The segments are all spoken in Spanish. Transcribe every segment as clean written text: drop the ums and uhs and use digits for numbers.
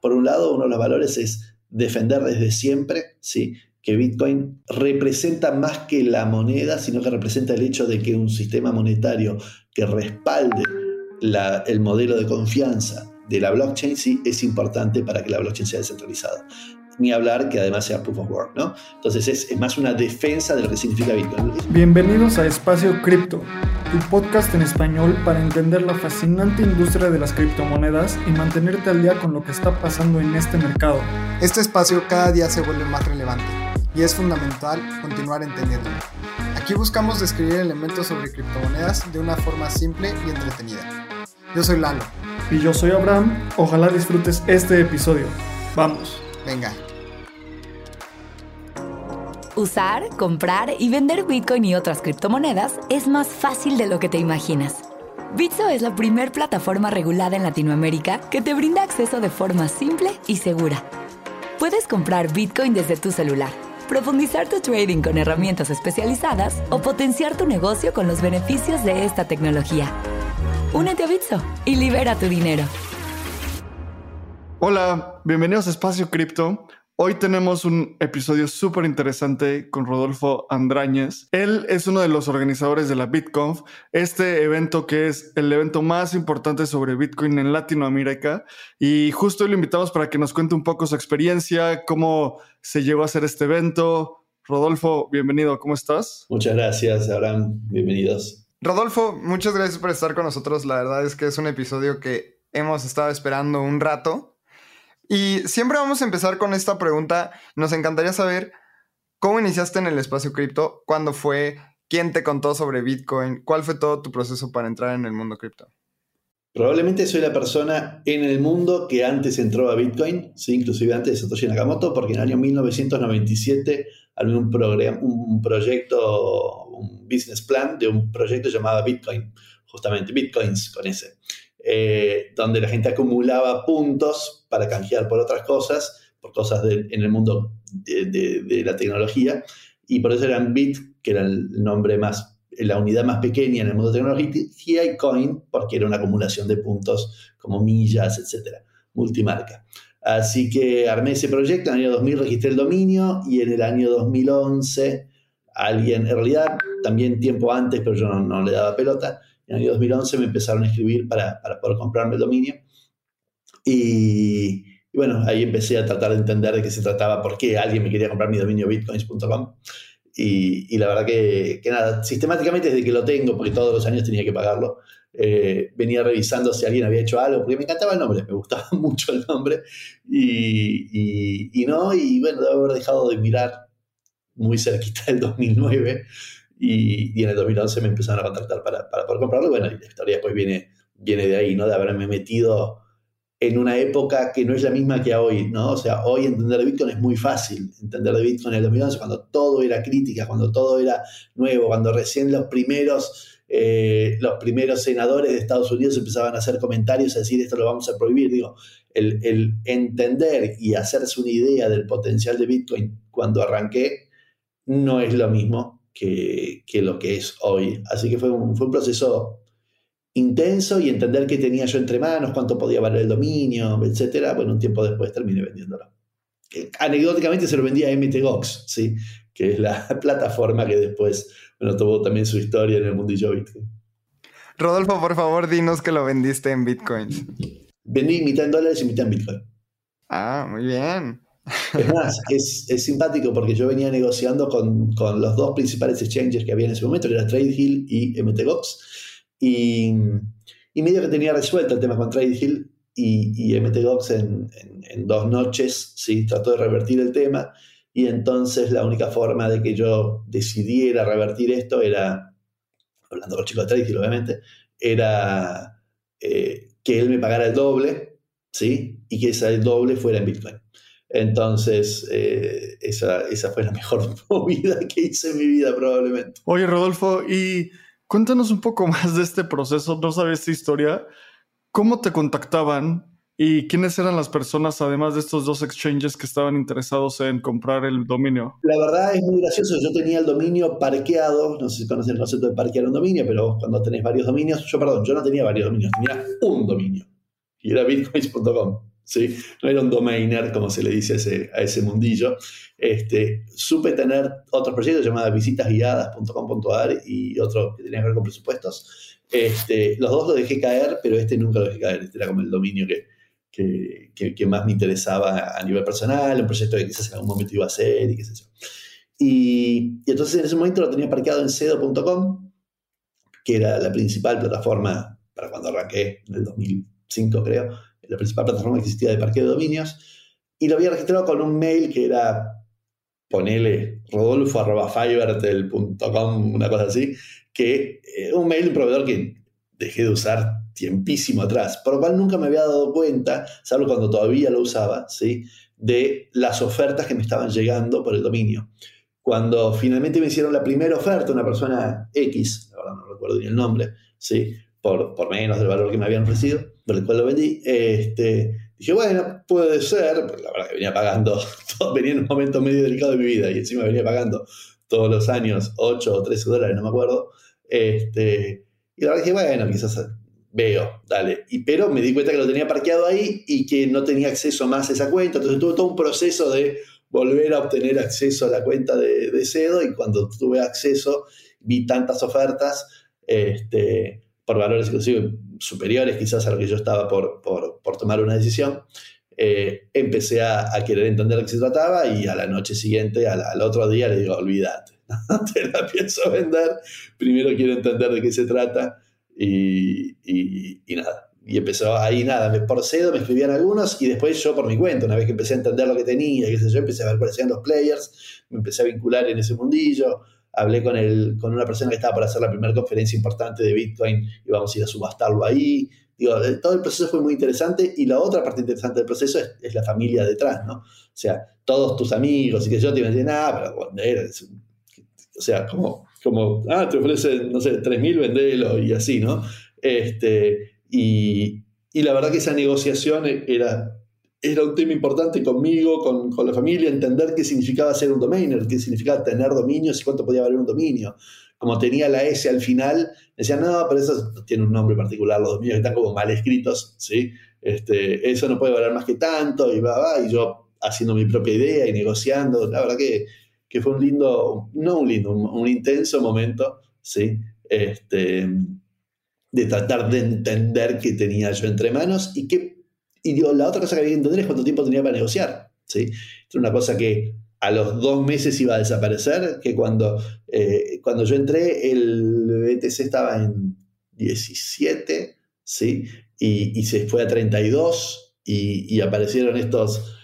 por un lado, uno de los valores es defender desde siempre, ¿sí?, que Bitcoin representa más que la moneda, sino que representa el hecho de que un sistema monetario que respalde el modelo de confianza de la blockchain, sí, es importante para que la blockchain sea descentralizada. Ni hablar que además sea proof of work, ¿no? Entonces es más una defensa de lo que significa Bitcoin. Bienvenidos a Espacio Cripto, tu podcast en español para entender la fascinante industria de las criptomonedas y mantenerte al día con lo que está pasando en este mercado. Este espacio cada día se vuelve más relevante y es fundamental continuar entendiéndolo. Aquí buscamos describir elementos sobre criptomonedas de una forma simple y entretenida. Yo soy Lalo. Y yo soy Abraham. Ojalá disfrutes este episodio. ¡Vamos! Venga. Usar, comprar y vender Bitcoin y otras criptomonedas es más fácil de lo que te imaginas. Bitso es la primer plataforma regulada en Latinoamérica que te brinda acceso de forma simple y segura. Puedes comprar Bitcoin desde tu celular, profundizar tu trading con herramientas especializadas o potenciar tu negocio con los beneficios de esta tecnología. Únete a Bitso y libera tu dinero. Hola, bienvenidos a Espacio Cripto. Hoy tenemos un episodio súper interesante con Rodolfo Andráñez. Él es uno de los organizadores de la BitConf, este evento que es el evento más importante sobre Bitcoin en Latinoamérica. Y justo hoy lo invitamos para que nos cuente un poco su experiencia, cómo se llegó a hacer este evento. Rodolfo, bienvenido, ¿cómo estás? Muchas gracias, Abraham. Bienvenidos. Rodolfo, muchas gracias por estar con nosotros. La verdad es que es un episodio que hemos estado esperando un rato. Y siempre vamos a empezar con esta pregunta. Nos encantaría saber cómo iniciaste en el espacio cripto, cuándo fue, quién te contó sobre Bitcoin, cuál fue todo tu proceso para entrar en el mundo cripto. Probablemente soy la persona en el mundo que antes entró a Bitcoin, ¿sí? Inclusive antes de Satoshi Nakamoto, porque en el año 1997 había un proyecto, un business plan de un proyecto llamado Bitcoin, justamente Bitcoins con ese. Donde la gente acumulaba puntos para canjear por otras cosas, por cosas en el mundo de la tecnología, y por eso eran Bit, que era el nombre más, la unidad más pequeña en el mundo de tecnología, y Coin, porque era una acumulación de puntos como millas, etcétera, multimarca. Así que armé ese proyecto, en el año 2000 registré el dominio, y en el año 2011 alguien, en realidad también tiempo antes, pero yo no le daba pelota, en el año 2011 me empezaron a escribir para poder comprarme el dominio. Y bueno, ahí empecé a tratar de entender de qué se trataba, por qué alguien me quería comprar mi dominio bitcoins.com. Y la verdad que nada, sistemáticamente desde que lo tengo, porque todos los años tenía que pagarlo, venía revisando si alguien había hecho algo, porque me encantaba el nombre, me gustaba mucho el nombre. Y bueno, debo haber dejado de mirar muy cerquita del 2009. Y en el 2011 me empezaron a contactar para poder comprarlo. Bueno, y la historia después viene de ahí, ¿no? De haberme metido en una época que no es la misma que hoy, ¿no? O sea, hoy entender de Bitcoin es muy fácil. Entender de Bitcoin en el 2011, cuando todo era crítica, cuando todo era nuevo, cuando recién los primeros senadores de Estados Unidos empezaban a hacer comentarios, a decir esto lo vamos a prohibir. Digo, el entender y hacerse una idea del potencial de Bitcoin cuando arranqué no es lo mismo que lo que es hoy. Así que fue un proceso intenso, y entender qué tenía yo entre manos, cuánto podía valer el dominio, etcétera. Bueno, un tiempo después terminé vendiéndolo. Anecdóticamente se lo vendía a MTGOX, ¿sí? Que es la plataforma que después, bueno, tuvo también su historia en el mundillo Bitcoin. Rodolfo, por favor, dinos que lo vendiste en Bitcoins. Vendí mitad en dólares y mitad en Bitcoin. Ah, muy bien. Es más, es simpático porque yo venía negociando con los dos principales exchanges que había en ese momento, que era TradeHill y MTGOX, y medio que tenía resuelto el tema con TradeHill, y MTGOX en 2 noches, ¿sí? Trató de revertir el tema, y entonces la única forma de que yo decidiera revertir esto era, hablando con el chico de TradeHill obviamente, era que él me pagara el doble, ¿sí? Y que ese doble fuera en Bitcoin. Entonces, esa fue la mejor movida que hice en mi vida, probablemente. Oye, Rodolfo, y cuéntanos un poco más de este proceso. No sabes esta historia. ¿Cómo te contactaban y quiénes eran las personas, además de estos dos exchanges, que estaban interesados en comprar el dominio? La verdad es muy gracioso. Yo tenía el dominio parqueado. No sé si conocen el concepto de parquear un dominio, pero cuando tenés varios dominios... Yo no tenía varios dominios, tenía un dominio. Y era bitcoins.com. ¿sí? No era un domainer, como se le dice a ese mundillo. Supe tener otros proyectos llamados visitasguiadas.com.ar y otro que tenía que ver con presupuestos. Los dos los dejé caer, pero nunca lo dejé caer. Era como el dominio que más me interesaba a nivel personal, un proyecto que quizás en algún momento iba a hacer y qué sé yo. Y entonces en ese momento lo tenía parqueado en cedo.com, que era la principal plataforma para cuando arranqué en el 2005, creo, la principal plataforma que existía de parqueo de dominios, y lo había registrado con un mail que era, ponele, rodolfo@fivertel.com, una cosa así, que un mail de un proveedor que dejé de usar tiempísimo atrás, por lo cual nunca me había dado cuenta, salvo cuando todavía lo usaba, ¿sí?, de las ofertas que me estaban llegando por el dominio. Cuando finalmente me hicieron la primera oferta, una persona X, la verdad no recuerdo ni el nombre, ¿sí?, por menos del valor que me habían ofrecido, por el cual lo vendí, dije, bueno, puede ser, porque la verdad que venía pagando, venía en un momento medio delicado de mi vida y encima venía pagando todos los años 8 o 13 dólares, no me acuerdo, y la verdad dije, bueno, quizás veo, dale, pero me di cuenta que lo tenía parqueado ahí y que no tenía acceso más a esa cuenta, entonces tuve todo un proceso de volver a obtener acceso a la cuenta de Cedo, y cuando tuve acceso vi tantas ofertas por valores inclusive superiores quizás a lo que yo estaba por tomar una decisión. Empecé a querer entender de qué se trataba, y a la noche siguiente, al otro día, le digo, olvídate, no te la pienso vender, primero quiero entender de qué se trata, y nada. Y empezó ahí, nada, por Cedo me escribían algunos, y después yo por mi cuenta, una vez que empecé a entender lo que tenía, qué sé yo, empecé a ver cuáles eran los players, me empecé a vincular en ese mundillo, hablé con una persona que estaba por hacer la primera conferencia importante de Bitcoin, y vamos a ir a subastarlo ahí. Digo, todo el proceso fue muy interesante, y la otra parte interesante del proceso es la familia detrás, ¿no? O sea, todos tus amigos y que yo te iban a decir, pero vender, o sea, como te ofrecen, no sé, 3.000, vendelo, y así, ¿no? Y la verdad que esa negociación era un tema importante conmigo, con la familia, entender qué significaba ser un domainer, qué significaba tener dominios y cuánto podía valer un dominio. Como tenía la S al final, decían, no, pero eso tiene un nombre particular, los dominios están como mal escritos, ¿sí? Eso no puede valer más que tanto, y y yo haciendo mi propia idea y negociando. La verdad que fue un intenso momento, ¿sí? De tratar de entender qué tenía yo entre manos, y la otra cosa que había que entender es cuánto tiempo tenía para negociar, ¿sí? Era una cosa que a los 2 meses iba a desaparecer, que cuando yo entré el BTC estaba en 17, ¿sí? Y se fue a 32, y aparecieron estos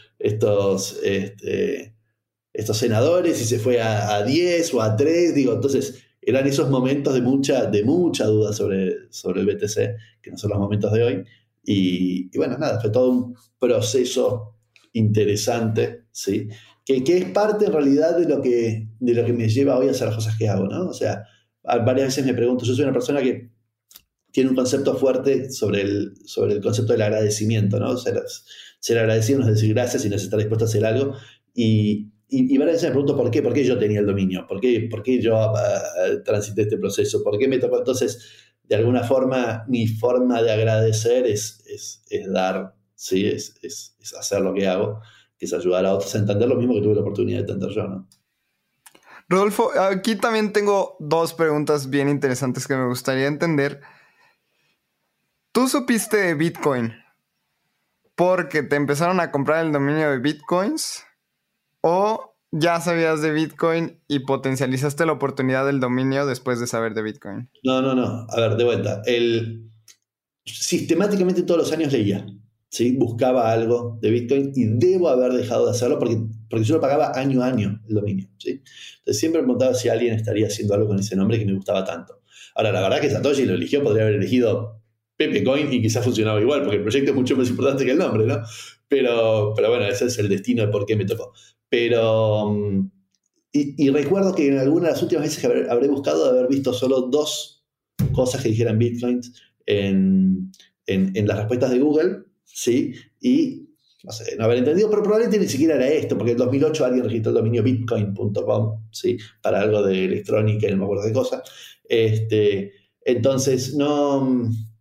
senadores, y se fue a 10 o a 3, digo, entonces eran esos momentos de mucha duda sobre el BTC, que no son los momentos de hoy, y bueno, nada, fue todo un proceso interesante, ¿sí? Que es parte en realidad de lo que me lleva hoy a hacer las cosas que hago, ¿no? O sea, varias veces me pregunto, yo soy una persona que tiene un concepto fuerte sobre el concepto del agradecimiento, ¿no? Ser agradecido no es decir gracias, sino es estar dispuesto a hacer algo, y varias veces me pregunto por qué yo tenía el dominio, por qué yo transité este proceso, por qué me tocó. Entonces, de alguna forma, mi forma de agradecer es dar, ¿sí? Es hacer lo que hago, que es ayudar a otros a entender lo mismo que tuve la oportunidad de entender yo, ¿no? Rodolfo, aquí también tengo 2 preguntas bien interesantes que me gustaría entender. ¿Tú supiste de Bitcoin porque te empezaron a comprar el dominio de Bitcoins, o ya sabías de Bitcoin y potencializaste la oportunidad del dominio después de saber de Bitcoin? No. A ver, de vuelta. Sistemáticamente todos los años leía, ¿sí? Buscaba algo de Bitcoin, y debo haber dejado de hacerlo porque yo lo pagaba año a año el dominio, ¿sí? Entonces siempre me preguntaba si alguien estaría haciendo algo con ese nombre que me gustaba tanto. Ahora, la verdad que Satoshi lo eligió, podría haber elegido Pepecoin y quizás funcionaba igual, porque el proyecto es mucho más importante que el nombre, ¿no? Pero bueno, ese es el destino de por qué me tocó. Pero, y recuerdo que en alguna de las últimas veces que habré buscado, de haber visto solo 2 cosas que dijeran Bitcoins en las respuestas de Google, ¿sí? Y no sé, no haber entendido, pero probablemente ni siquiera era esto, porque en 2008 alguien registró el dominio bitcoin.com, ¿sí? Para algo de electrónica y no me acuerdo de cosa. Entonces, no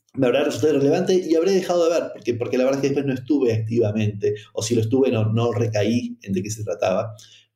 me habrá resultado irrelevante y habré dejado de ver, porque la verdad es que después no estuve activamente, o si lo estuve no recaí en de qué se trataba.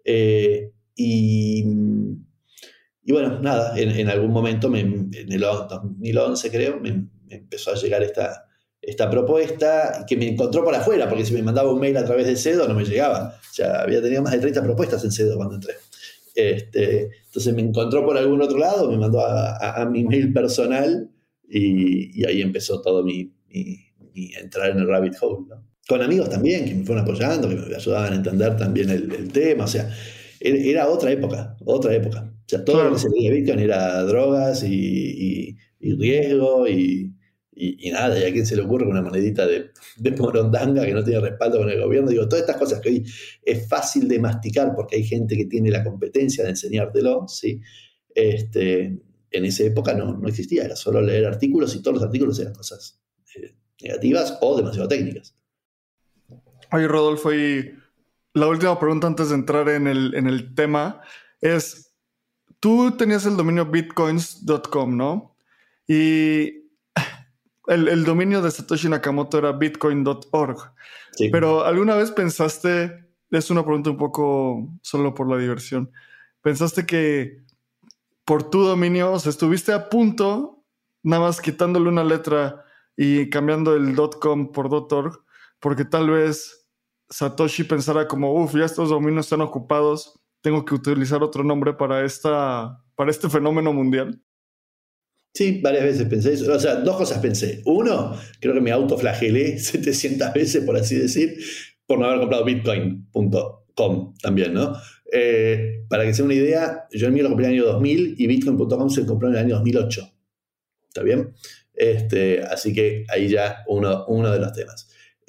Y bueno, nada, en algún momento, en el 2011 creo, me empezó a llegar esta propuesta que me encontró por afuera, porque si me mandaba un mail a través de Sedo no me llegaba. O sea, había tenido más de 30 propuestas en Sedo cuando entré. Entonces me encontró por algún otro lado, me mandó a mi mail personal y ahí empezó todo mi entrar en el rabbit hole, ¿no? Con amigos también que me fueron apoyando, que me ayudaban a entender también el tema. O sea, era otra época. O sea, todo lo que se veía de Bitcoin era drogas y riesgo y nada. Y a quién se le ocurre una monedita de morondanga que no tiene respaldo con el gobierno. Digo, todas estas cosas que hoy es fácil de masticar porque hay gente que tiene la competencia de enseñártelo, ¿sí? En esa época no existía, era solo leer artículos y todos los artículos eran cosas negativas o demasiado técnicas. Oye, Rodolfo, y la última pregunta antes de entrar en el tema es, tú tenías el dominio bitcoins.com, ¿no? Y el dominio de Satoshi Nakamoto era bitcoin.org. Sí. Pero ¿alguna vez pensaste, es una pregunta un poco solo por la diversión, pensaste que por tu dominio, o sea, estuviste a punto, nada más quitándole una letra y cambiando el .com por .org, porque tal vez Satoshi pensara como, ya estos dominios están ocupados, tengo que utilizar otro nombre para este fenómeno mundial? Sí, varias veces pensé eso. O sea, dos cosas pensé. Uno, creo que me autoflagelé 700 veces, por así decir, por no haber comprado bitcoin.com también, ¿no? Para que sea una idea, yo el mío lo compré en el año 2000 y bitcoin.com se compró en el año 2008. ¿Está bien? Así que ahí ya uno de los temas.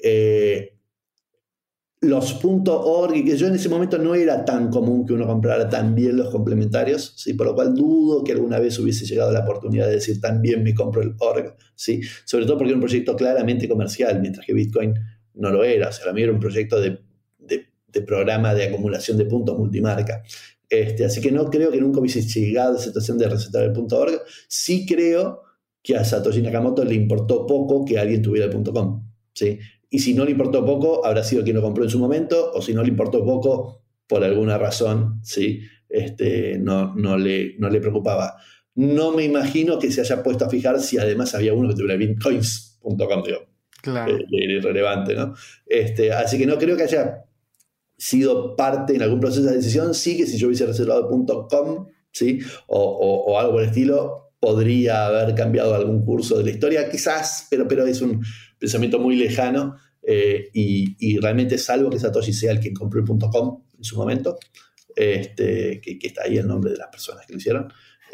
Los .org, y que yo en ese momento no era tan común que uno comprara también los complementarios, ¿sí? Por lo cual dudo que alguna vez hubiese llegado la oportunidad de decir también me compro el org, ¿sí? Sobre todo porque era un proyecto claramente comercial, mientras que Bitcoin no lo era. O sea, a mí era un proyecto de programa de acumulación de puntos multimarca. Así que no creo que nunca hubiese llegado a la situación de recetar el .org. Sí creo que a Satoshi Nakamoto le importó poco que alguien tuviera el .com, ¿sí? Y si no le importó poco, habrá sido quien lo compró en su momento, o si no le importó poco, por alguna razón, ¿sí? No le preocupaba. No me imagino que se haya puesto a fijar si además había uno que tuviera bitcoins.com, digo. Claro. Irrelevante, ¿no? Así que no creo que haya sido parte en algún proceso de decisión. Sí que si yo hubiese reservado .com, ¿sí? o algo por el estilo, podría haber cambiado algún curso de la historia, quizás, pero es un pensamiento muy lejano y realmente, salvo que Satoshi sea el que compró el .com en su momento, que está ahí el nombre de las personas que lo hicieron,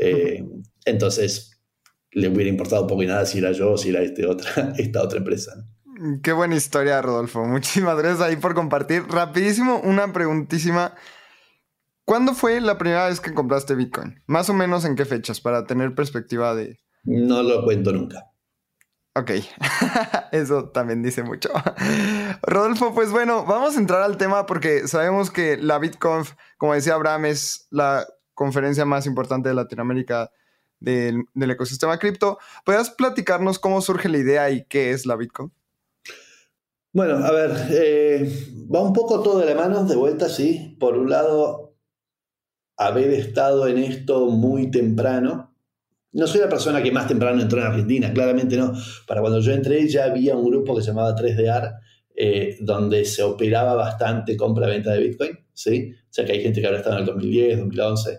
entonces le hubiera importado poco y nada si era yo o si era esta otra empresa, ¿no? Qué buena historia, Rodolfo. Muchísimas gracias ahí por compartir. Rapidísimo, una preguntísima. ¿Cuándo fue la primera vez que compraste Bitcoin? Más o menos en qué fechas, para tener perspectiva de... No lo cuento nunca. Ok, eso también dice mucho. Rodolfo, pues bueno, vamos a entrar al tema porque sabemos que la BitConf, como decía Abraham, es la conferencia más importante de Latinoamérica del ecosistema cripto. ¿Podrías platicarnos cómo surge la idea y qué es la BitConf? Bueno, a ver, va un poco todo de la mano, de vuelta, sí. Por un lado, haber estado en esto muy temprano. No soy la persona que más temprano entró en Argentina, claramente no. Para cuando yo entré ya había un grupo que se llamaba 3DR, donde se operaba bastante compra-venta de Bitcoin, ¿sí? O sea que hay gente que habrá estado en el 2010, 2011,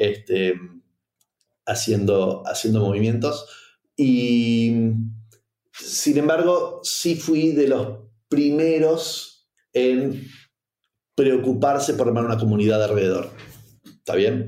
haciendo movimientos. Y, sin embargo, sí fui de los primeros en preocuparse por armar una comunidad alrededor. ¿Está bien?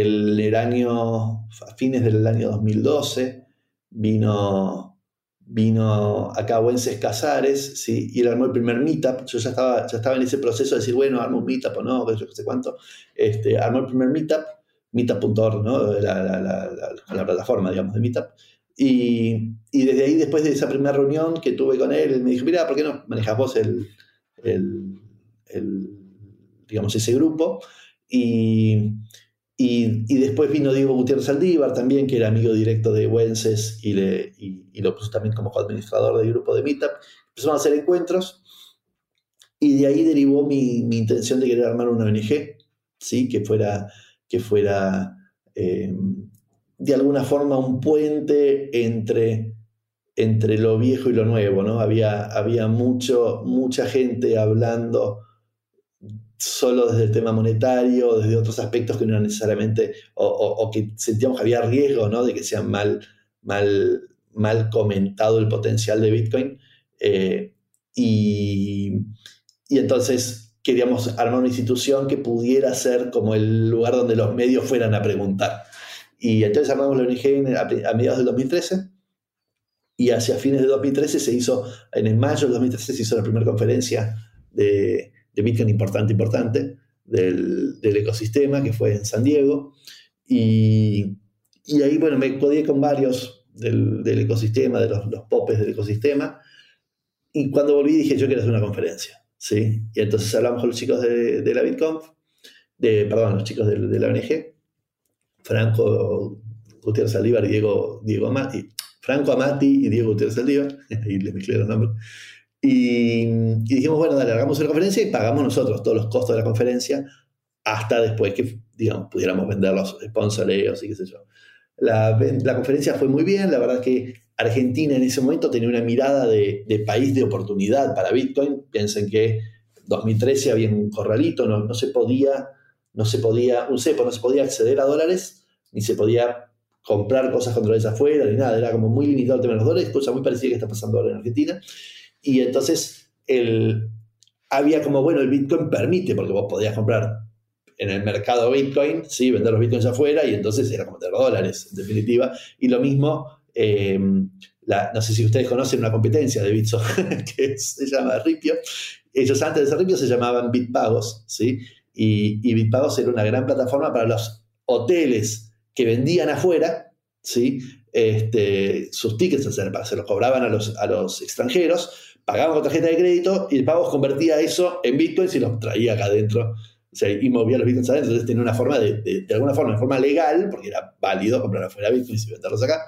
A fines del año 2012 vino acá Wences Casares, ¿sí? Y él armó el primer meetup. Yo ya estaba en ese proceso de decir, bueno, armo un meetup o no, yo no sé cuánto. Armó el primer meetup, meetup.org, ¿no? la plataforma, digamos, de meetup. Y desde ahí, después de esa primera reunión que tuve con él me dijo, mira, ¿por qué no manejas vos digamos, ese grupo? Y Y después vino Diego Gutiérrez Saldívar también, que era amigo directo de Wences y lo puso también como administrador del grupo de Meetup. Empezamos a hacer encuentros y de ahí derivó mi intención de querer armar una ONG, ¿sí? que fuera de alguna forma un puente entre lo viejo y lo nuevo, ¿no? Había mucha gente hablando solo desde el tema monetario, desde otros aspectos que no eran necesariamente, o que sentíamos que había riesgo, ¿no? De que sea mal comentado el potencial de Bitcoin. Y entonces queríamos armar una institución que pudiera ser como el lugar donde los medios fueran a preguntar. Y entonces armamos la ONG a mediados del 2013, y hacia fines de 2013 en mayo del 2013 se hizo la primera conferencia de Bitcoin importante del ecosistema, que fue en San Diego. Y ahí, bueno, me codié con varios del ecosistema, de los popes del ecosistema. Y cuando volví dije, yo quiero hacer una conferencia, ¿sí? Y entonces hablamos con los chicos de la BitConf, los chicos de la ONG, Franco Gutiérrez Saldívar y Diego Amati, Franco Amati y Diego Gutiérrez Saldívar, ahí les mezclé los nombres. Y dijimos, bueno, dale, hagamos una conferencia y pagamos nosotros todos los costos de la conferencia hasta después que, digamos, pudiéramos vender los sponsoreos y qué sé yo. La conferencia fue muy bien. La verdad es que Argentina en ese momento tenía una mirada de país de oportunidad para Bitcoin. Piensen que en 2013 había un corralito, no se podía acceder a dólares, ni se podía comprar cosas con dólares afuera, ni nada. Era como muy limitado el tema de los dólares, cosa muy parecida que está pasando ahora en Argentina. Y entonces había como, bueno, el Bitcoin permite, porque vos podías comprar en el mercado Bitcoin, ¿sí? Vender los Bitcoins afuera, y entonces era como tener dólares, en definitiva. Y lo mismo, no sé si ustedes conocen una competencia de Bitso, que se llama Ripio. Ellos antes de ser Ripio se llamaban Bitpagos, ¿sí? Y Bitpagos era una gran plataforma para los hoteles que vendían afuera, ¿sí? Sus tickets, se los cobraban a los extranjeros, pagaban con tarjeta de crédito y Bitpagos convertía eso en Bitcoins y los traía acá adentro. O sea, y movía los Bitcoins adentro. Entonces tenía una forma de alguna forma, de forma legal, porque era válido comprar afuera Bitcoins y venderlos acá,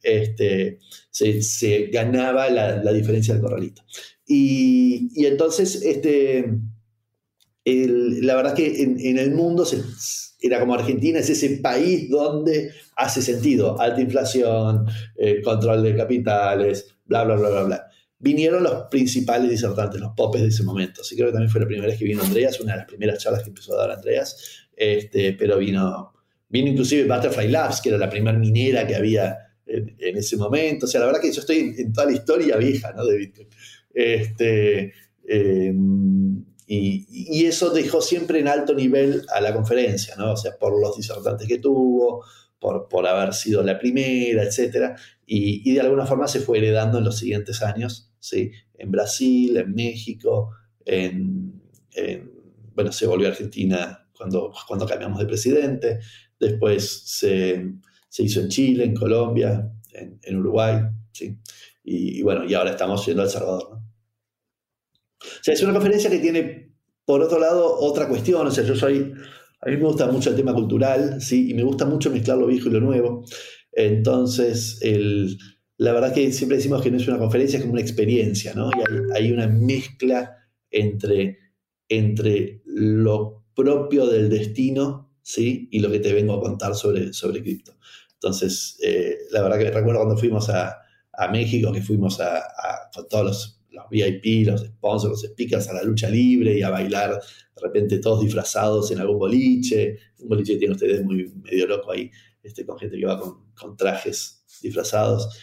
se ganaba la diferencia del corralito. Y entonces, la verdad es que en el mundo era como Argentina, es ese país donde hace sentido alta inflación, control de capitales, bla, bla, bla, bla, bla. Vinieron los principales disertantes, los popes de ese momento. Así creo que también fue la primera vez que vino Andreas, una de las primeras charlas que empezó a dar Andreas. Pero vino inclusive Butterfly Labs, que era la primera minera que había en ese momento. O sea, la verdad que yo estoy en toda la historia vieja, ¿no? De Bitcoin. Y eso dejó siempre en alto nivel a la conferencia, ¿no? O sea, por los disertantes que tuvo, por haber sido la primera, etc. Y de alguna forma se fue heredando en los siguientes años, ¿sí? En Brasil, en México, bueno, se volvió a Argentina cuando cambiamos de presidente. Después se hizo en Chile, en Colombia, en Uruguay, ¿sí? Y bueno, y ahora estamos yendo a El Salvador, ¿no? O sea, es una conferencia que tiene, por otro lado, otra cuestión. O sea, a mí me gusta mucho el tema cultural, ¿sí? Y me gusta mucho mezclar lo viejo y lo nuevo. Entonces, la verdad que siempre decimos que no es una conferencia, es como una experiencia, ¿no? Y hay una mezcla entre lo propio del destino, ¿sí? Y lo que te vengo a contar sobre cripto. Entonces, la verdad que recuerdo cuando fuimos a México, que fuimos con todos los VIP, los sponsors, los speakers, a la lucha libre y a bailar de repente todos disfrazados en algún boliche. Un boliche que tiene ustedes muy medio loco ahí, con gente que va con trajes disfrazados.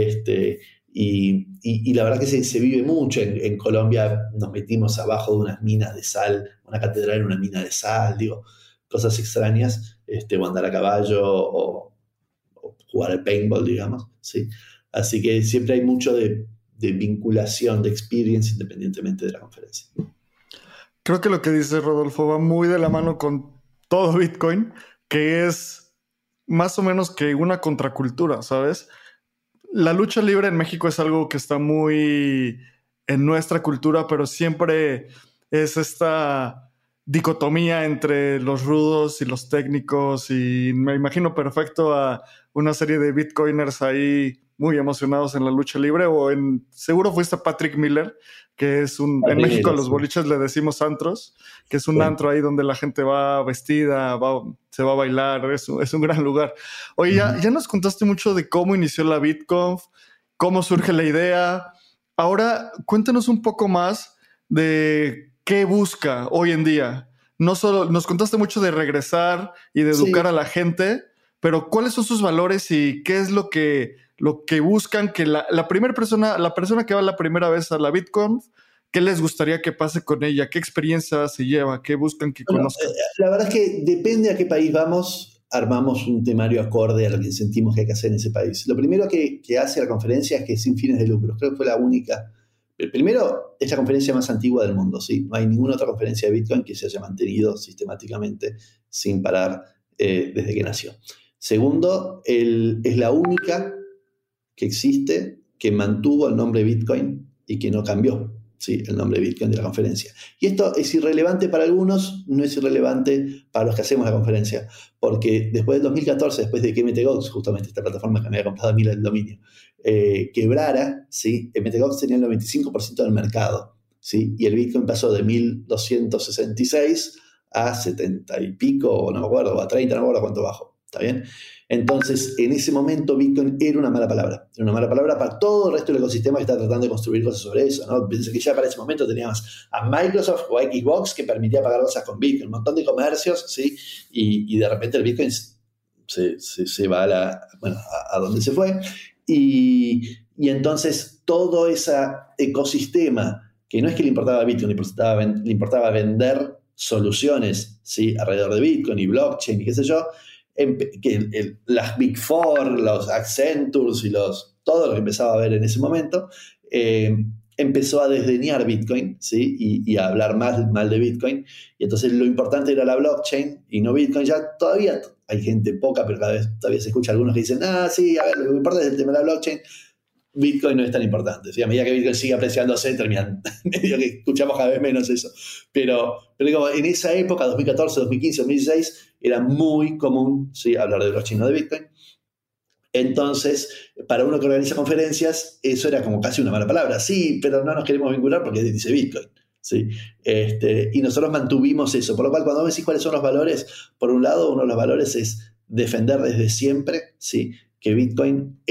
Y la verdad que se vive mucho. En Colombia nos metimos abajo de unas minas de sal, una catedral en una mina de sal, digo, cosas extrañas, o andar a caballo o jugar al paintball, digamos, ¿sí? Así que siempre hay mucho de vinculación, de experience, independientemente de la conferencia. Creo que lo que dice Rodolfo va muy de la mano con todo Bitcoin, que es más o menos que una contracultura, ¿sabes? La lucha libre en México es algo que está muy en nuestra cultura, pero siempre es esta dicotomía entre los rudos y los técnicos, y me imagino perfecto a una serie de bitcoiners ahí muy emocionados en la lucha libre, seguro fuiste Patrick Miller, que es en México a los boliches le decimos antros, que es un antro ahí donde la gente va vestida, se va a bailar, es un gran lugar. Oye, ya nos contaste mucho de cómo inició la BitConf, cómo surge la idea. Ahora, cuéntanos un poco más de qué busca hoy en día. No solo nos contaste mucho de regresar y de educar a la gente, pero ¿cuáles son sus valores y qué es lo que buscan que la persona que va la primera vez a la BitConf, qué les gustaría que pase con ella? ¿Qué experiencia se lleva? ¿Qué buscan que conozcan? La verdad es que depende a qué país vamos, armamos un temario acorde a lo que sentimos que hay que hacer en ese país. Lo primero que hace la conferencia es que es sin fines de lucro. Creo que fue la única. Primero, es la conferencia más antigua del mundo, ¿sí? No hay ninguna otra conferencia de Bitcoin que se haya mantenido sistemáticamente sin parar desde que nació. Segundo, es la única que existe que mantuvo el nombre Bitcoin y que no cambió, ¿sí?, el nombre Bitcoin de la conferencia. Y esto es irrelevante para algunos, no es irrelevante para los que hacemos la conferencia, porque después del 2014, después de que MTGOX, justamente esta plataforma que me había comprado a mí el dominio, quebrara, ¿sí?, MTGOX tenía el 95% del mercado, ¿sí?, y el Bitcoin pasó de 1.266 a 70 y pico, o no me acuerdo, o a 30, no me acuerdo cuánto bajó. ¿Está bien? Entonces, en ese momento, Bitcoin era una mala palabra. Era una mala palabra para todo el resto del ecosistema que está tratando de construir cosas sobre eso, ¿no? Pensé que ya para ese momento teníamos a Microsoft o a Xbox que permitía pagar cosas con Bitcoin, un montón de comercios, ¿sí? Y de repente el Bitcoin se va a donde se fue. Y entonces, todo ese ecosistema, que no es que le importaba Bitcoin, le importaba vender soluciones, ¿sí?, alrededor de Bitcoin y blockchain y qué sé yo, las Big Four, los Accentures y todo lo que empezaba a ver en ese momento, empezó a desdeñar Bitcoin, ¿sí?, y a hablar mal de Bitcoin. Y entonces lo importante era la blockchain y no Bitcoin. Ya todavía hay gente poca, pero cada vez todavía se escucha algunos que dicen, sí, a ver, lo que importa es el tema de la blockchain. Bitcoin no es tan importante, ¿sí? A medida que Bitcoin sigue apreciándose, terminan medio que escuchamos cada vez menos eso. Pero como en esa época, 2014, 2015, 2016, era muy común, ¿sí?, hablar de blockchain, no de Bitcoin. Entonces, para uno que organiza conferencias, eso era como casi una mala palabra. Sí, pero no nos queremos vincular porque dice Bitcoin, ¿sí? Y nosotros mantuvimos eso. Por lo cual, cuando me decís cuáles son los valores, por un lado, uno de los valores es defender desde siempre, ¿sí?, que Bitcoin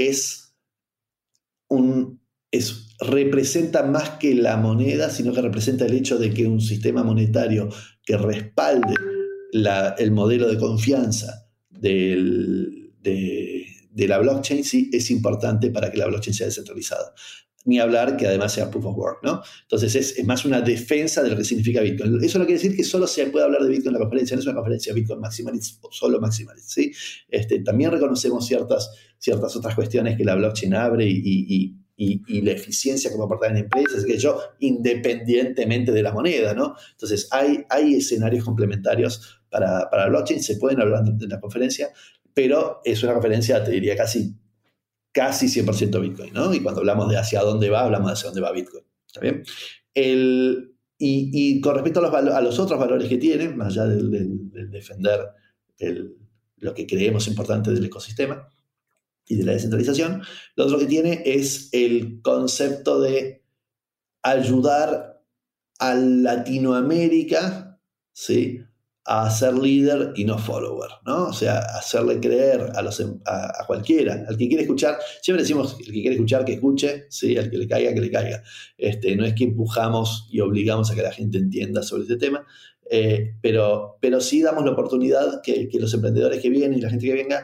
representa más que la moneda, sino que representa el hecho de que un sistema monetario que respalde el modelo de confianza de la blockchain, sí, es importante para que la blockchain sea descentralizada. Ni hablar que además sea proof of work, ¿no? Entonces es más una defensa de lo que significa Bitcoin. Eso no quiere decir que solo se puede hablar de Bitcoin en la conferencia, no es una conferencia Bitcoin Maximalist o solo Maximalist, ¿sí? También reconocemos ciertas otras cuestiones que la blockchain abre y la eficiencia que va a aportar en empresas, que yo, independientemente de la moneda, ¿no? Entonces hay escenarios complementarios para la blockchain, se pueden hablar en la conferencia, pero es una conferencia, te diría, casi 100% Bitcoin, ¿no? Y cuando hablamos de hacia dónde va, hablamos de hacia dónde va Bitcoin. ¿Está bien? Y con respecto a los otros valores que tienen, más allá del defender lo que creemos importante del ecosistema y de la descentralización, lo otro que tiene es el concepto de ayudar a Latinoamérica, ¿sí?, a ser líder y no follower, ¿no? O sea, hacerle creer a cualquiera, al que quiere escuchar. Siempre decimos, el que quiere escuchar, que escuche, ¿sí?, al que le caiga, que le caiga. No es que empujamos y obligamos a que la gente entienda sobre este tema, pero sí damos la oportunidad que los emprendedores que vienen y la gente que venga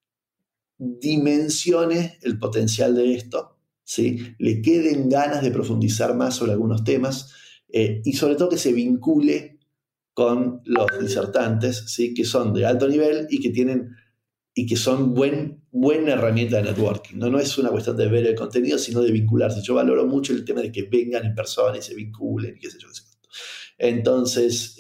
dimensione el potencial de esto, ¿sí?, le queden ganas de profundizar más sobre algunos temas, y sobre todo que se vincule con los disertantes, ¿sí?, que son de alto nivel y que son buena herramienta de networking. No es una cuestión de ver el contenido, sino de vincularse. Yo valoro mucho el tema de que vengan en persona y se vinculen y qué sé yo. Entonces,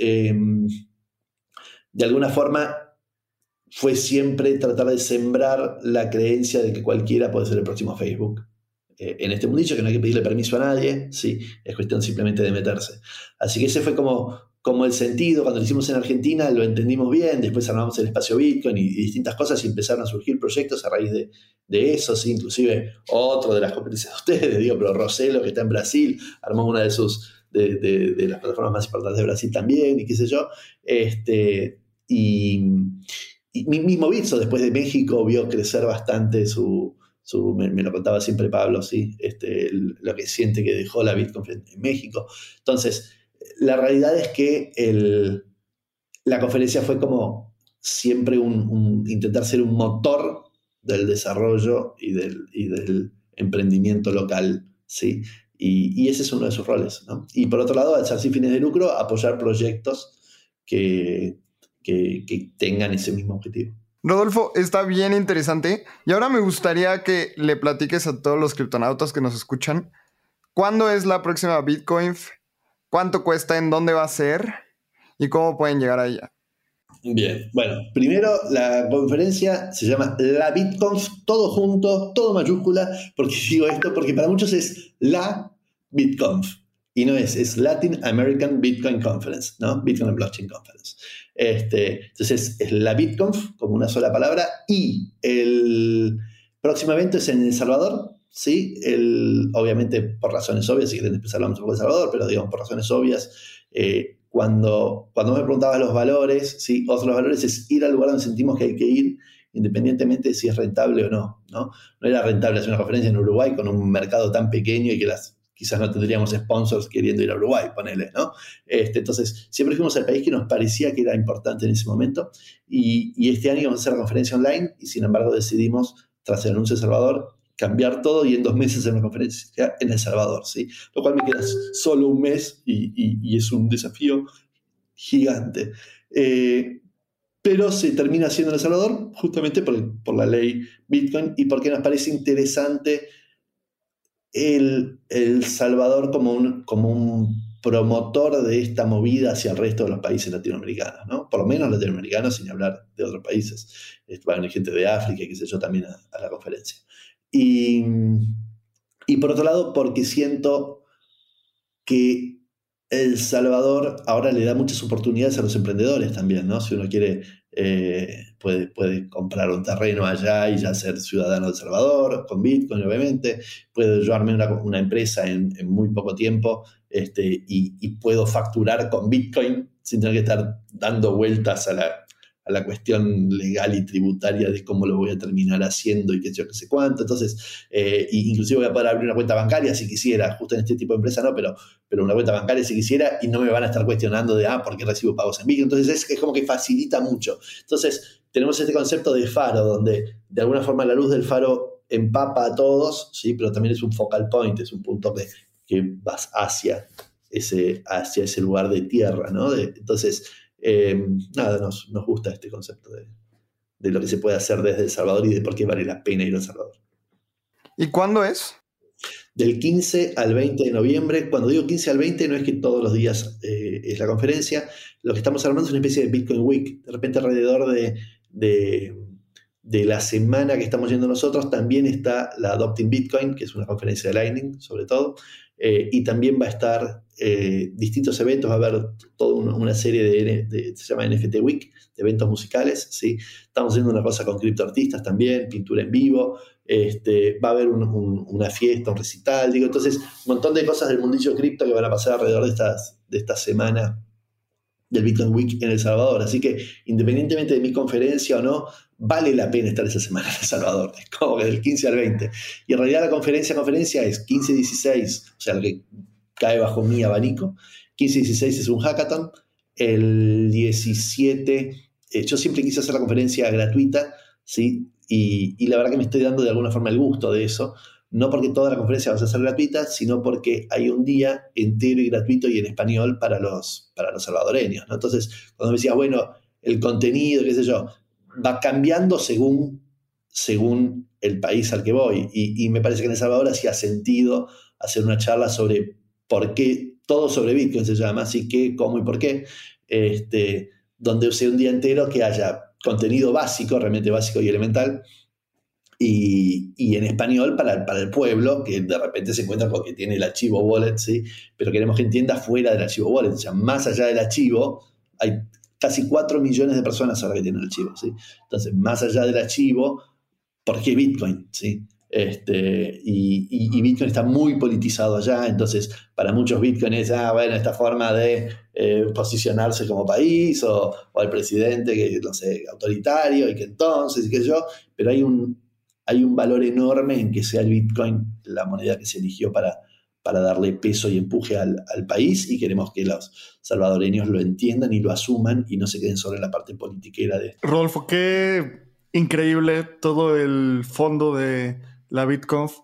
de alguna forma, fue siempre tratar de sembrar la creencia de que cualquiera puede ser el próximo Facebook. En este mundillo, que no hay que pedirle permiso a nadie, ¿sí?, es cuestión simplemente de meterse. Así que ese fue como como el sentido, cuando lo hicimos en Argentina, lo entendimos bien, después armamos el espacio Bitcoin y distintas cosas y empezaron a surgir proyectos a raíz de eso, ¿sí? Inclusive otro de las competencias de ustedes, pero Roselo, que está en Brasil, armó una de las plataformas más importantes de Brasil también, y qué sé yo. Y mismo Bitso, después de México, vio crecer bastante me lo contaba siempre Pablo, ¿sí? Lo que siente que dejó la Bitcoin en México. Entonces, la realidad es que la conferencia fue como siempre intentar ser un motor del desarrollo y del emprendimiento local, ¿sí? Y ese es uno de sus roles, ¿no? Y por otro lado, al ser sin fines de lucro, apoyar proyectos que tengan ese mismo objetivo. Rodolfo, está bien interesante. Y ahora me gustaría que le platiques a todos los criptonautas que nos escuchan, ¿cuándo es la próxima BitConf? ¿Cuánto cuesta? ¿En dónde va a ser? ¿Y cómo pueden llegar a ella? Bien, bueno, primero la conferencia se llama la BitConf, todo junto, todo mayúscula. ¿Por qué digo esto? Porque para muchos es la BitConf y no es Latin American Bitcoin Conference, ¿no? Bitcoin and Blockchain Conference. Entonces es la BitConf como una sola palabra y el próximo evento es en El Salvador, ¿sí? Obviamente por razones obvias, si quieren empezar hablamos un poco de El Salvador, pero digamos por razones obvias, cuando me preguntabas los valores, ¿sí? Otro de los valores es ir al lugar donde sentimos que hay que ir, independientemente de si es rentable o no, ¿no? No era rentable hacer una conferencia en Uruguay con un mercado tan pequeño y que quizás no tendríamos sponsors queriendo ir a Uruguay, ponele, ¿no? Entonces, siempre fuimos al país que nos parecía que era importante en ese momento y este año íbamos a hacer la conferencia online y sin embargo decidimos, tras el anuncio de El Salvador, cambiar todo y en 2 meses hacer una conferencia en El Salvador, ¿sí? Lo cual me queda solo un mes y es un desafío gigante. Pero se termina haciendo en El Salvador justamente por la ley Bitcoin y porque nos parece interesante El Salvador como un promotor de esta movida hacia el resto de los países latinoamericanos, ¿no? Por lo menos latinoamericanos, sin hablar de otros países. Va a venir gente de África y qué sé yo también a la conferencia. Y por otro lado, porque siento que El Salvador ahora le da muchas oportunidades a los emprendedores también, ¿no? Si uno quiere, puede comprar un terreno allá y ya ser ciudadano de El Salvador, con Bitcoin, obviamente. Puedo yo armar una empresa en muy poco tiempo y puedo facturar con Bitcoin sin tener que estar dando vueltas a la cuestión legal y tributaria de cómo lo voy a terminar haciendo y qué sé cuánto. Entonces, inclusive voy a poder abrir una cuenta bancaria si quisiera, justo en este tipo de empresa no, pero una cuenta bancaria si quisiera y no me van a estar cuestionando de, ¿por qué recibo pagos en Bitcoin? Entonces es como que facilita mucho. Entonces, tenemos este concepto de faro, donde de alguna forma la luz del faro empapa a todos, ¿sí? Pero también es un focal point, es un punto que vas hacia ese lugar de tierra, ¿no? Entonces, nos gusta este concepto de lo que se puede hacer desde El Salvador y de por qué vale la pena ir a El Salvador. ¿Y cuándo es? Del 15 al 20 de noviembre. Cuando digo 15 al 20 no es que todos los días es la conferencia. Lo que estamos armando es una especie de Bitcoin Week. De repente alrededor de la semana que estamos yendo nosotros también está la Adopting Bitcoin, que es una conferencia de Lightning sobre todo, y también va a estar distintos eventos. Va a haber toda una serie se llama NFT Week, de eventos musicales, ¿sí? Estamos haciendo una cosa con criptoartistas también, pintura en vivo, va a haber una fiesta, un recital, entonces un montón de cosas del mundillo cripto que van a pasar alrededor de esta semana del Bitcoin Week en El Salvador. Así que independientemente de mi conferencia o no, vale la pena estar esa semana en El Salvador. Es como que del 15 al 20. Y en realidad la conferencia es 15-16, o sea, lo que cae bajo mi abanico. 15-16 es un hackathon. El 17, yo siempre quise hacer la conferencia gratuita, ¿sí? Y la verdad que me estoy dando de alguna forma el gusto de eso. No porque toda la conferencia va a ser gratuita, sino porque hay un día entero y gratuito y en español para los salvadoreños, ¿no? Entonces, cuando me decías, bueno, el contenido, qué sé yo, va cambiando según el país al que voy. Y me parece que en El Salvador hacía sentido hacer una charla sobre por qué, todo sobre Bitcoin se llama, así que, cómo y por qué, donde sea un día entero que haya contenido básico, realmente básico y elemental, y en español para el pueblo, que de repente se encuentra porque tiene el archivo wallet, ¿sí? Pero queremos que entienda fuera del archivo wallet, o sea, más allá del archivo, hay casi 4 millones de personas ahora que tienen el archivo, ¿sí? Entonces, más allá del archivo, ¿por qué Bitcoin? ¿Sí? Y Bitcoin está muy politizado allá, entonces para muchos Bitcoin es, bueno, esta forma de posicionarse como país, o el presidente que, no sé, autoritario, y que entonces, y qué sé yo, pero hay un valor enorme en que sea el Bitcoin la moneda que se eligió para darle peso y empuje al país, y queremos que los salvadoreños lo entiendan y lo asuman y no se queden solo en la parte politiquera de... Rodolfo, qué increíble todo el fondo de la BitConf,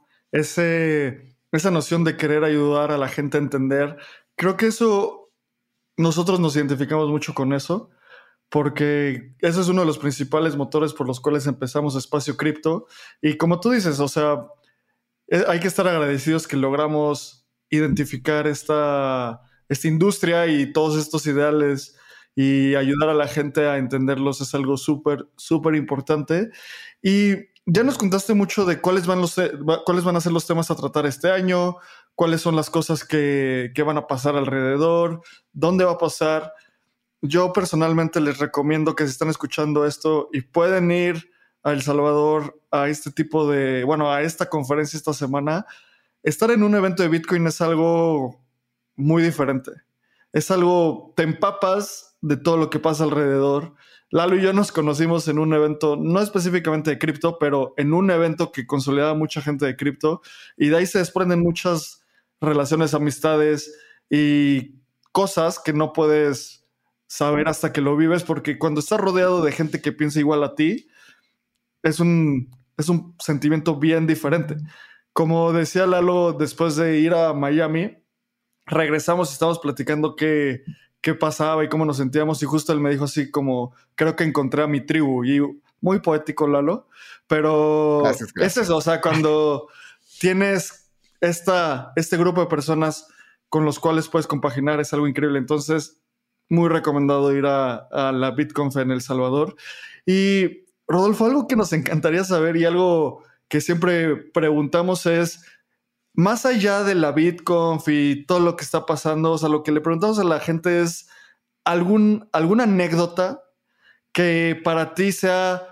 esa noción de querer ayudar a la gente a entender. Creo que eso, nosotros nos identificamos mucho con eso, porque ese es uno de los principales motores por los cuales empezamos Espacio Cripto. Y como tú dices, o sea, hay que estar agradecidos que logramos identificar esta industria y todos estos ideales, y ayudar a la gente a entenderlos es algo súper, súper importante. Y ya nos contaste mucho de cuáles van a ser los temas a tratar este año, cuáles son las cosas que van a pasar alrededor, dónde va a pasar. Yo personalmente les recomiendo que si están escuchando esto y pueden ir a El Salvador a esta conferencia esta semana, estar en un evento de Bitcoin es algo muy diferente. Es algo, te empapas de todo lo que pasa alrededor. Lalo y yo nos conocimos en un evento, no específicamente de cripto, pero en un evento que consolidaba mucha gente de cripto, y de ahí se desprenden muchas relaciones, amistades y cosas que no puedes saber hasta que lo vives, porque cuando estás rodeado de gente que piensa igual a ti, es un sentimiento bien diferente. Como decía Lalo, después de ir a Miami, regresamos y estábamos platicando qué pasaba y cómo nos sentíamos, y justo él me dijo así como, creo que encontré a mi tribu. Y muy poético, Lalo, pero gracias. Es eso, o sea, cuando tienes este grupo de personas con los cuales puedes compaginar, es algo increíble. Entonces, muy recomendado ir a la BitConf en El Salvador. Y Rodolfo, algo que nos encantaría saber y algo que siempre preguntamos es, más allá de la BitConf y todo lo que está pasando, o sea, lo que le preguntamos a la gente es alguna anécdota que para ti sea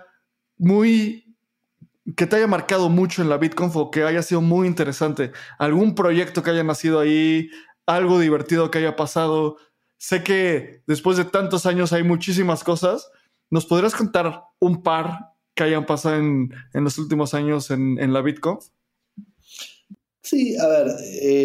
que te haya marcado mucho en la BitConf, o que haya sido muy interesante. Algún proyecto que haya nacido ahí, algo divertido que haya pasado. Sé que después de tantos años hay muchísimas cosas. ¿Nos podrías contar un par que hayan pasado en los últimos años en la BitConf? Sí, a ver,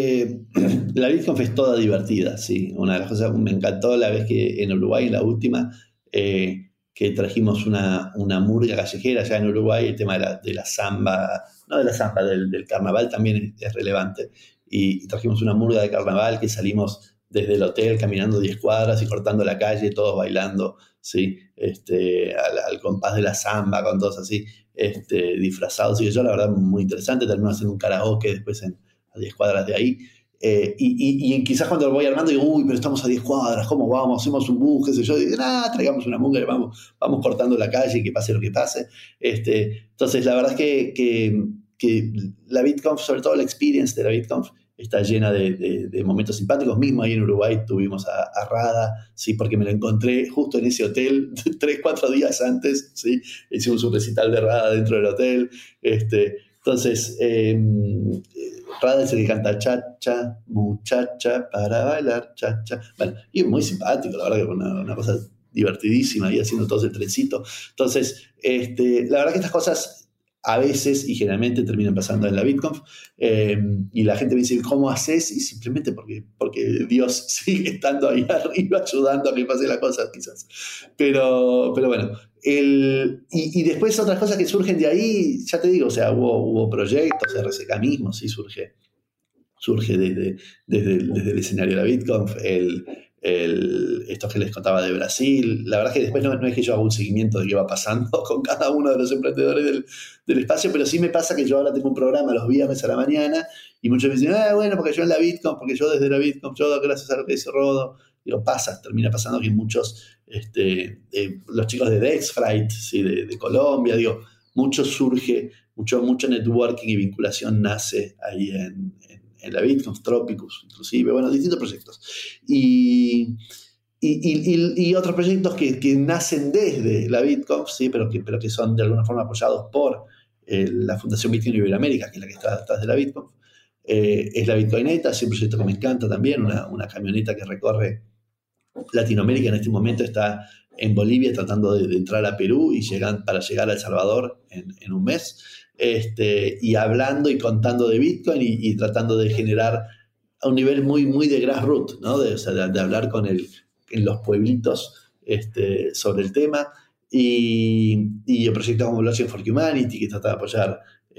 la BitConf es toda divertida, sí. Una de las cosas, me encantó la vez que en Uruguay, en la última, que trajimos una murga callejera allá en Uruguay, el tema de la samba, no de la samba, del carnaval también es relevante, y trajimos una murga de carnaval que salimos desde el hotel caminando 10 cuadras y cortando la calle, todos bailando, ¿sí? Al compás de la samba, con todos así, disfrazados, y yo la verdad muy interesante. Terminamos haciendo un karaoke después a 10 cuadras de ahí, y quizás cuando lo voy armando digo, uy, pero estamos a 10 cuadras, ¿cómo vamos? Hacemos un bus, qué sé yo, y digo, traigamos una munga y vamos cortando la calle y que pase lo que pase. Entonces la verdad es que la BitConf, sobre todo la experience de la BitConf, está llena de momentos simpáticos. Mismo ahí en Uruguay tuvimos a Rada, ¿sí? Porque me lo encontré justo en ese hotel 3-4 días antes, ¿sí? Hicimos un recital de Rada dentro del hotel. Entonces, Rada es el que canta cha-cha, muchacha, para bailar, cha-cha. Bueno, y es muy simpático, la verdad que fue una cosa divertidísima, ahí haciendo todo el trencito. Entonces, la verdad que estas cosas a veces y generalmente terminan pasando en la BitConf, y la gente me dice, ¿cómo haces? Y simplemente porque Dios sigue estando ahí arriba ayudando a que pase la cosa, quizás. Pero bueno, y después otras cosas que surgen de ahí, ya te digo, o sea, hubo proyectos, RSK mismo, sí, surge desde el escenario de la BitConf, esto que les contaba de Brasil. La verdad es que después no es que yo haga un seguimiento de qué va pasando con cada uno de los emprendedores del espacio, pero sí me pasa que yo ahora tengo un programa los viernes a la mañana y muchos me dicen, bueno, porque yo en la BitConf, porque yo desde la BitConf, yo gracias a lo que dice Rodo, digo, termina pasando que muchos, los chicos de Dexfright, ¿sí? de Colombia, digo, mucho surge, mucho networking y vinculación nace ahí en la BitConf, Tropicus, inclusive, bueno, distintos proyectos. Y otros proyectos que nacen desde la BitConf, ¿sí? pero que son de alguna forma apoyados por la Fundación Bitcoin Iberoamérica, que es la que está detrás de la BitConf. Es la Bitcoineta, es un proyecto que me encanta también, una camioneta que recorre Latinoamérica. En este momento está en Bolivia tratando de entrar a Perú para llegar a El Salvador en un mes, y hablando y contando de Bitcoin y tratando de generar a un nivel muy, muy de grassroots, ¿no? de hablar en los pueblitos sobre el tema, y el proyecto como Blockchain for Humanity, que trata de apoyar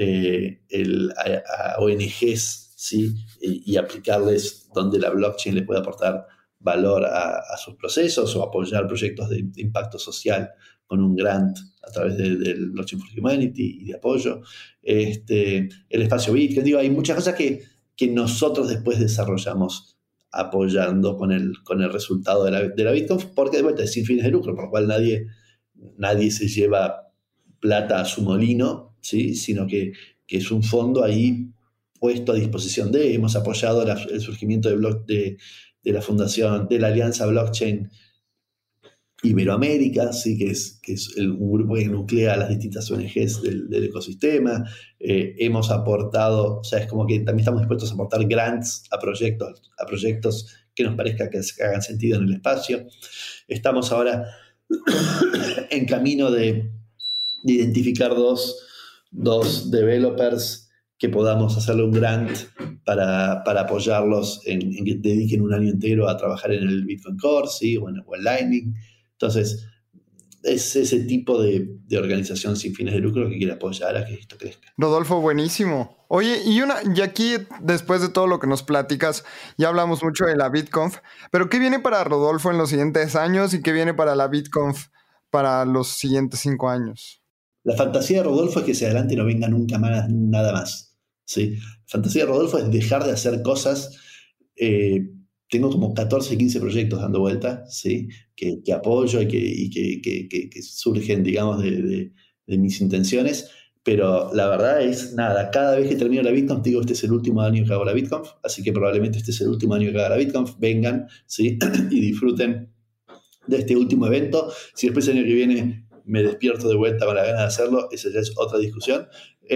a ONGs, ¿sí? y aplicarles donde la blockchain le puede aportar valor a sus procesos, o apoyar proyectos de impacto social con un grant a través del Blockchain for Humanity y de apoyo. El espacio Bitcoin, digo, hay muchas cosas que nosotros después desarrollamos apoyando con el resultado de la BitConf, porque de vuelta es sin fines de lucro, por lo cual nadie se lleva plata a su molino, ¿sí? Sino que es un fondo ahí puesto a disposición hemos apoyado el surgimiento de la fundación, de la Alianza Blockchain Iberoamérica, ¿sí? que es un grupo que nuclea a las distintas ONGs del ecosistema. Hemos aportado, o sea, es como que también estamos dispuestos a aportar grants a proyectos que nos parezca que hagan sentido en el espacio. Estamos ahora en camino de identificar dos developers que podamos hacerle un grant para apoyarlos en que dediquen un año entero a trabajar en el Bitcoin Core, ¿sí? o en Lightning. Entonces, es ese tipo de organización sin fines de lucro que quiere apoyar a que esto crezca. Rodolfo, buenísimo. Oye, y aquí, después de todo lo que nos platicas, ya hablamos mucho de la BitConf, pero ¿qué viene para Rodolfo en los siguientes años y qué viene para la BitConf para los siguientes 5 años? La fantasía de Rodolfo es que se adelante y no venga nunca más nada más, ¿sí? La fantasía de Rodolfo es dejar de hacer cosas. Tengo como 14, 15 proyectos dando vuelta, ¿sí? que apoyo y que surgen, digamos, de mis intenciones, pero la verdad es nada. Cada vez que termino la BitConf digo, este es el último año que hago la BitConf, así que probablemente este es el último año que haga la BitConf. Vengan, ¿sí? y disfruten de este último evento. Si después el año que viene me despierto de vuelta con la gana de hacerlo, esa ya es otra discusión.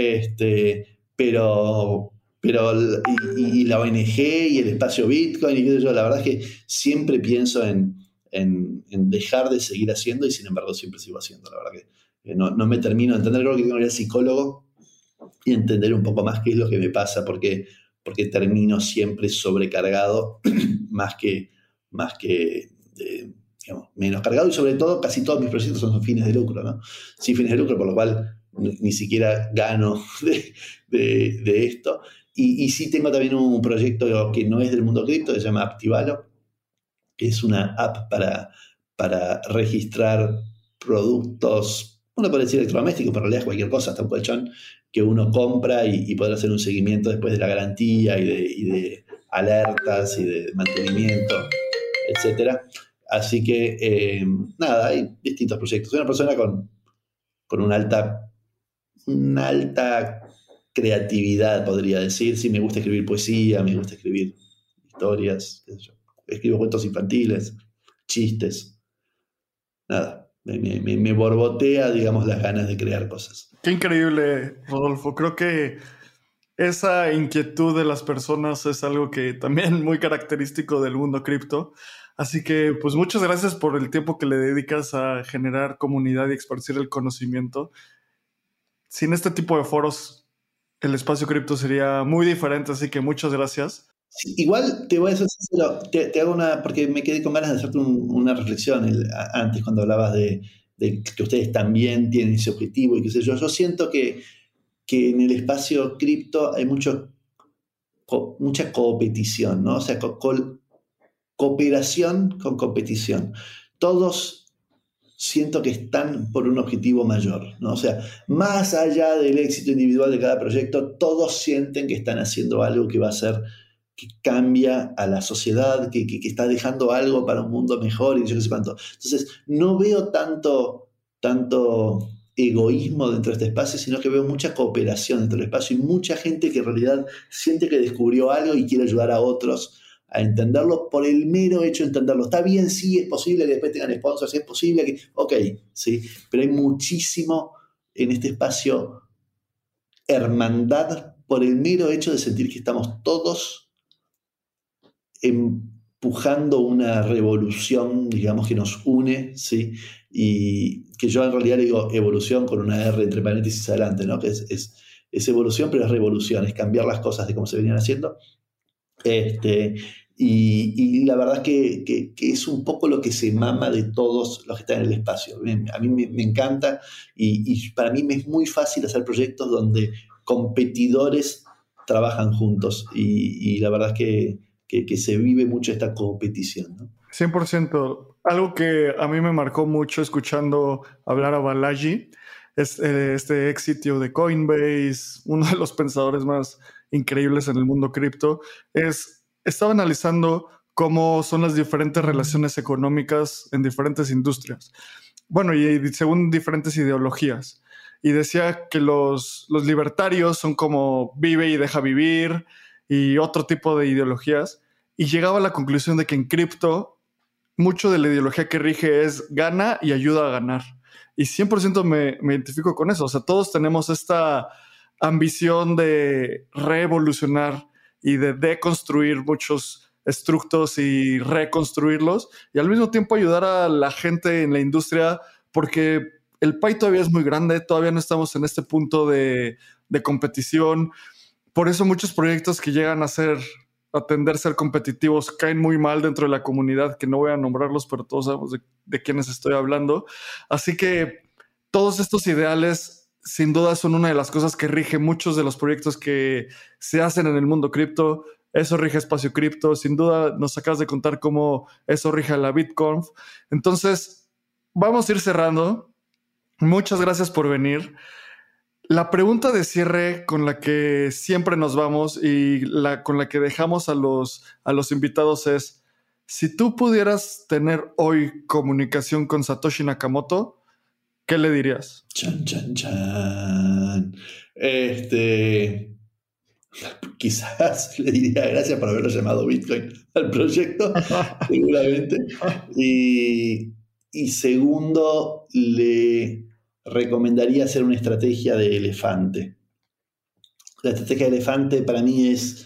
Pero la ONG y el espacio Bitcoin y qué sé yo, la verdad es que siempre pienso en dejar de seguir haciendo, y sin embargo siempre sigo haciendo. La verdad que no me termino de entender. Creo que tengo que ir al psicólogo y entender un poco más qué es lo que me pasa, porque termino siempre sobrecargado más que digamos, menos cargado, y sobre todo casi todos mis proyectos son fines de lucro, ¿no? Sin fines de lucro, por lo cual ni siquiera gano de esto. Y sí tengo también un proyecto que no es del mundo cripto, que se llama Activalo, que es una app para registrar productos, uno puede decir electrodomésticos, pero en realidad es cualquier cosa, hasta un colchón, que uno compra y poder hacer un seguimiento después de la garantía y de alertas y de mantenimiento, etc. Así que, nada, hay distintos proyectos. Soy una persona con una alta creatividad, podría decir. Sí, me gusta escribir poesía, me gusta escribir historias, qué sé yo. Escribo cuentos infantiles, chistes. Nada, me borbotea, digamos, las ganas de crear cosas. Qué increíble, Rodolfo. Creo que esa inquietud de las personas es algo que también muy característico del mundo cripto. Así que, pues, muchas gracias por el tiempo que le dedicas a generar comunidad y esparcir el conocimiento. Sin este tipo de foros, el espacio cripto sería muy diferente, así que muchas gracias. Sí, igual te voy a ser sincero, te hago porque me quedé con ganas de hacerte una reflexión antes, cuando hablabas de que ustedes también tienen ese objetivo y qué sé yo. Yo siento que en el espacio cripto hay mucha competición, ¿no? O sea, cooperación con competición. Todos siento que están por un objetivo mayor, ¿no? O sea, más allá del éxito individual de cada proyecto, todos sienten que están haciendo algo que va a ser, que cambia a la sociedad, que está dejando algo para un mundo mejor y yo no sé cuánto. Entonces, no veo tanto egoísmo dentro de este espacio, sino que veo mucha cooperación dentro del espacio y mucha gente que en realidad siente que descubrió algo y quiere ayudar a otros a entenderlo por el mero hecho de entenderlo. Está bien, sí, es posible que después tengan sponsors, es posible que... Ok, sí, pero hay muchísimo en este espacio hermandad por el mero hecho de sentir que estamos todos empujando una revolución, digamos, que nos une, ¿sí? Y que yo en realidad le digo evolución con una R entre paréntesis adelante, ¿no? Que es evolución, pero es revolución, es cambiar las cosas de cómo se venían haciendo. Y la verdad es que es un poco lo que se mama de todos los que están en el espacio. A mí me encanta y para mí me es muy fácil hacer proyectos donde competidores trabajan juntos y la verdad es que se vive mucho esta competición, ¿no? 100%. Algo que a mí me marcó mucho escuchando hablar a Balaji es este ex sitio de Coinbase, uno de los pensadores más increíbles en el mundo cripto. Estaba analizando cómo son las diferentes relaciones económicas en diferentes industrias. Bueno, y según diferentes ideologías. Y decía que los libertarios son como vive y deja vivir y otro tipo de ideologías. Y llegaba a la conclusión de que en cripto mucho de la ideología que rige es gana y ayuda a ganar. Y 100% me identifico con eso. O sea, todos tenemos esta ambición de revolucionar y de deconstruir muchos estructos y reconstruirlos y al mismo tiempo ayudar a la gente en la industria porque el pie todavía es muy grande, todavía no estamos en este punto de competición. Por eso muchos proyectos que llegan a tender a ser competitivos caen muy mal dentro de la comunidad, que no voy a nombrarlos, pero todos sabemos de quiénes estoy hablando. Así que todos estos ideales sin duda son una de las cosas que rige muchos de los proyectos que se hacen en el mundo cripto. Eso rige Espacio Cripto. Sin duda nos acabas de contar cómo eso rige a la BitConf. Entonces, vamos a ir cerrando. Muchas gracias por venir. La pregunta de cierre con la que siempre nos vamos y con la que dejamos a los invitados es, si tú pudieras tener hoy comunicación con Satoshi Nakamoto, ¿qué le dirías? Chan, chan, chan. Quizás le diría gracias por haberlo llamado Bitcoin al proyecto, seguramente. Y segundo, le recomendaría hacer una estrategia de elefante. La estrategia de elefante para mí es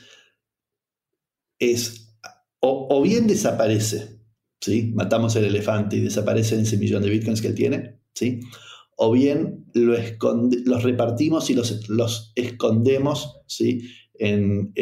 o bien desaparece, ¿sí? Matamos el elefante y desaparece ese millón de bitcoins que él tiene, ¿sí? O bien los repartimos y los escondemos, ¿sí? en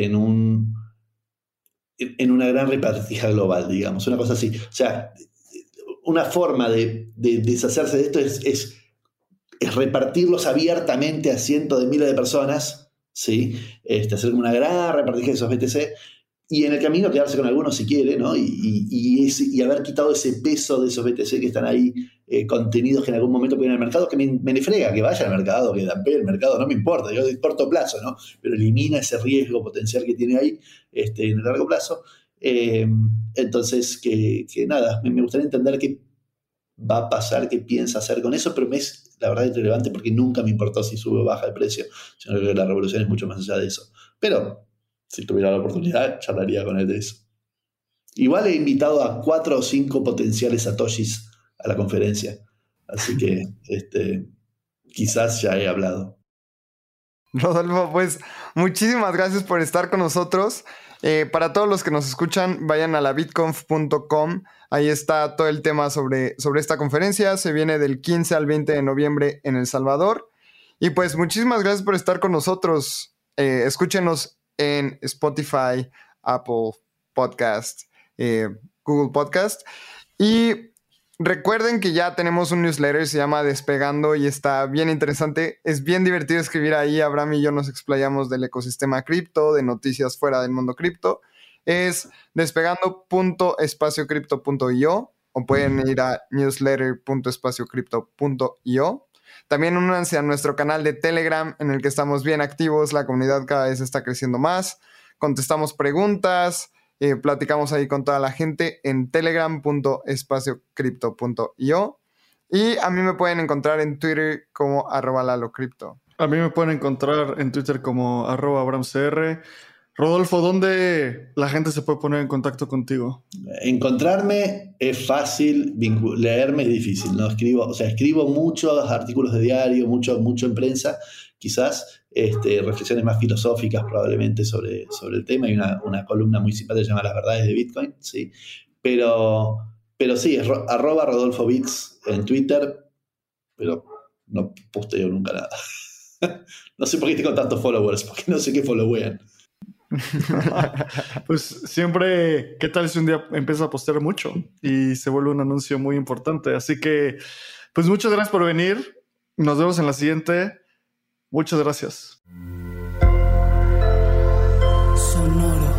una gran repartija global, digamos, una cosa así. O sea, una forma de deshacerse de esto es repartirlos abiertamente a cientos de miles de personas, ¿sí? Hacer una gran repartija de esos BTC y en el camino quedarse con algunos si quiere, ¿no? Y haber quitado ese peso de esos BTC que están ahí contenidos que en algún momento pueden ir al mercado, que me frega que vaya al mercado, que dampee el mercado, no me importa, yo de corto plazo, ¿no? Pero elimina ese riesgo potencial que tiene ahí en el largo plazo. Entonces, que nada, me gustaría entender qué va a pasar, qué piensa hacer con eso, pero es la verdad irrelevante porque nunca me importó si sube o baja el precio, sino que la revolución es mucho más allá de eso. Pero si tuviera la oportunidad, charlaría con él de eso. Igual he invitado a 4 o 5 potenciales satoshis a la conferencia, así que quizás ya he hablado. Rodolfo, pues muchísimas gracias por estar con nosotros. Para todos los que nos escuchan, vayan a la bitconf.com. Ahí está todo el tema sobre esta conferencia. Se viene del 15 al 20 de noviembre en El Salvador. Y pues muchísimas gracias por estar con nosotros. Escúchenos en Spotify, Apple Podcast, Google Podcast. Y recuerden que ya tenemos un newsletter, se llama Despegando y está bien interesante. Es bien divertido escribir ahí. Abraham y yo nos explayamos del ecosistema cripto, de noticias fuera del mundo cripto. Es despegando.espaciocripto.io o pueden ir a newsletter.espaciocripto.io. También únanse a nuestro canal de Telegram en el que estamos bien activos. La comunidad cada vez está creciendo más. Contestamos preguntas. Platicamos ahí con toda la gente en telegram.espaciocripto.io. Y a mí me pueden encontrar en Twitter como @LaloCrypto. A mí me pueden encontrar en Twitter como @AbramCR. Rodolfo, ¿dónde la gente se puede poner en contacto contigo? Encontrarme es fácil, leerme es difícil, ¿no? Escribo muchos artículos de diario, mucho en prensa, quizás reflexiones más filosóficas probablemente sobre el tema. Hay una columna muy simpática llamada Las Verdades de Bitcoin, ¿sí? Pero sí, es @RodolfoBits en Twitter, pero no posteo nunca nada. No sé por qué tengo tantos followers, porque no sé qué followean. Pues siempre, ¿qué tal si un día empieza a postear mucho y se vuelve un anuncio muy importante? Así que, pues muchas gracias por venir. Nos vemos en la siguiente. Muchas gracias. Sonoro.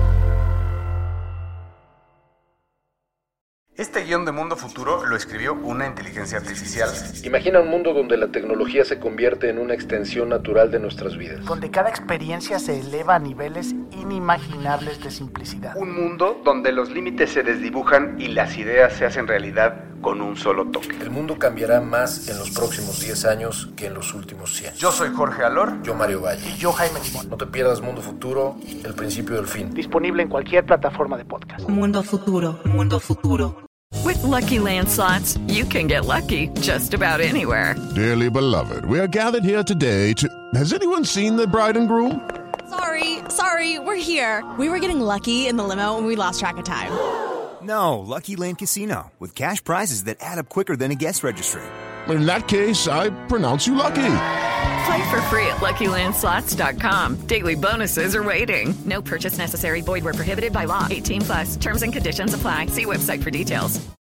Este guión de Mundo Futuro lo escribió una inteligencia artificial. Imagina un mundo donde la tecnología se convierte en una extensión natural de nuestras vidas. Donde cada experiencia se eleva a niveles inimaginables de simplicidad. Un mundo donde los límites se desdibujan y las ideas se hacen realidad con un solo toque. El mundo cambiará más en los próximos 10 años que en los últimos 100. Yo soy Jorge Alor. Yo, Mario Valle. Y yo, Jaime Limón. No te pierdas Mundo Futuro, el principio del fin. Disponible en cualquier plataforma de podcast. Mundo Futuro. Mundo Futuro. With Lucky Land Slots, you can get lucky just about anywhere. Dearly beloved, we are gathered here today to... Has anyone seen the bride and groom? Sorry, we're here. We were getting lucky in the limo and we lost track of time. No, Lucky Land Casino, with cash prizes that add up quicker than a guest registry. In that case, I pronounce you lucky. Play for free at LuckyLandSlots.com. Daily bonuses are waiting. No purchase necessary. Void where prohibited by law. 18+. Terms and conditions apply. See website for details.